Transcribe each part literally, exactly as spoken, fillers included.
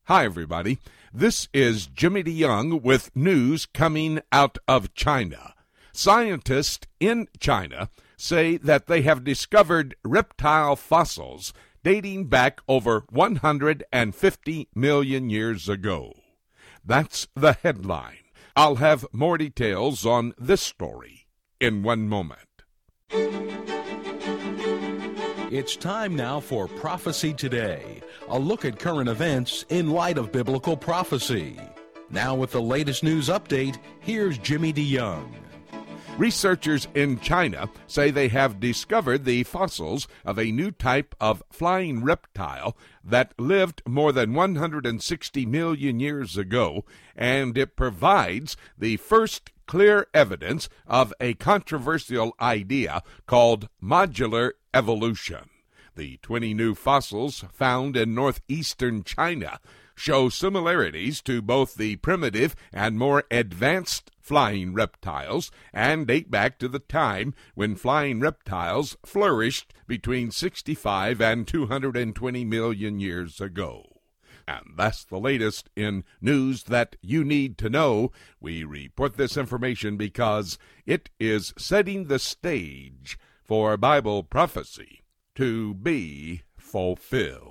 Hi, everybody. This is Jimmy DeYoung with news coming out of China. Scientists in China say that they have discovered reptile fossils dating back over one hundred fifty million years ago. That's the headline. I'll have more details on this story in one moment. It's time now for Prophecy Today, a look at current events in light of biblical prophecy. Now with the latest news update, here's Jimmy DeYoung. Researchers in China say they have discovered the fossils of a new type of flying reptile that lived more than one hundred sixty million years ago, and it provides the first clear evidence of a controversial idea called modular evolution. The twenty new fossils found in northeastern China show similarities to both the primitive and more advanced flying reptiles and date back to the time when flying reptiles flourished between sixty-five and two hundred twenty million years ago. And that's the latest in news that you need to know. We report this information because it is setting the stage for Bible prophecy to be fulfilled.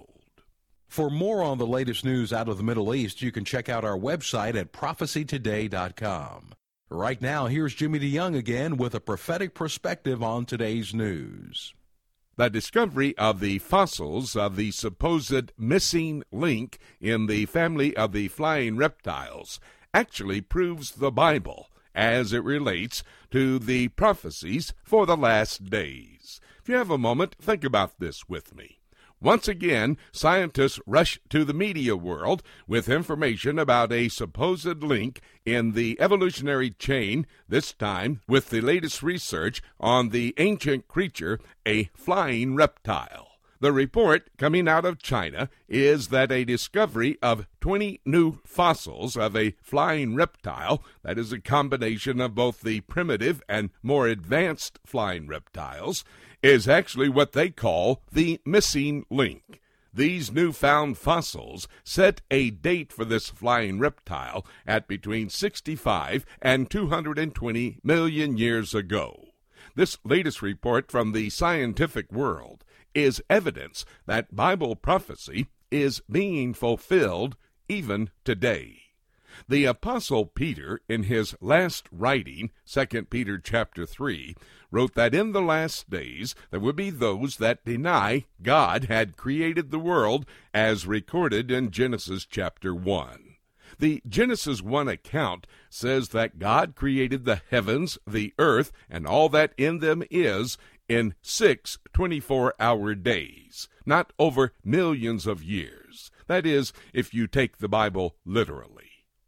For more on the latest news out of the Middle East, you can check out our website at prophecy today dot com. Right now, here's Jimmy DeYoung again with a prophetic perspective on today's news. The discovery of the fossils of the supposed missing link in the family of the flying reptiles actually proves the Bible as it relates to the prophecies for the last days. If you have a moment, think about this with me. Once again, scientists rush to the media world with information about a supposed link in the evolutionary chain, this time with the latest research on the ancient creature, a flying reptile. The report coming out of China is that a discovery of twenty new fossils of a flying reptile, that is a combination of both the primitive and more advanced flying reptiles, is actually what they call the missing link. These newfound fossils set a date for this flying reptile at between sixty-five and two hundred twenty million years ago. This latest report from the scientific world is evidence that Bible prophecy is being fulfilled even today. The Apostle Peter, in his last writing, Second Peter chapter three, wrote that in the last days there would be those that deny God had created the world as recorded in Genesis chapter one. The Genesis one account says that God created the heavens, the earth, and all that in them is in six twenty-four hour days, not over millions of years. That is, if you take the Bible literally.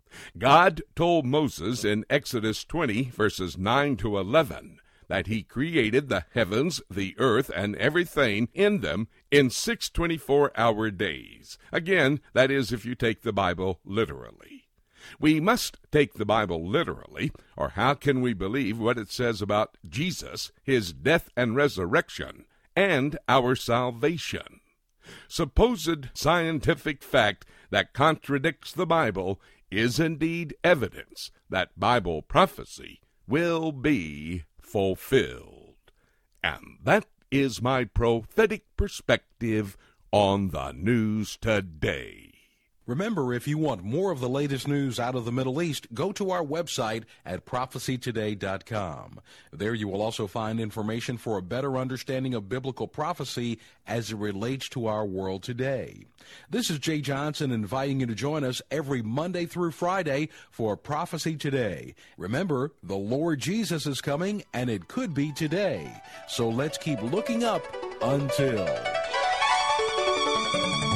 God told Moses in Exodus twenty, verses nine to eleven, that he created the heavens, the earth, and everything in them in six twenty-four hour days. Again, that is if you take the Bible literally. We must take the Bible literally, or how can we believe what it says about Jesus, his death and resurrection, and our salvation? Supposed scientific fact that contradicts the Bible is indeed evidence that Bible prophecy will be fulfilled. And that is my prophetic perspective on the news today. Remember, if you want more of the latest news out of the Middle East, go to our website at prophecy today dot com. There you will also find information for a better understanding of biblical prophecy as it relates to our world today. This is Jay Johnson inviting you to join us every Monday through Friday for Prophecy Today. Remember, the Lord Jesus is coming, and it could be today. So let's keep looking up until...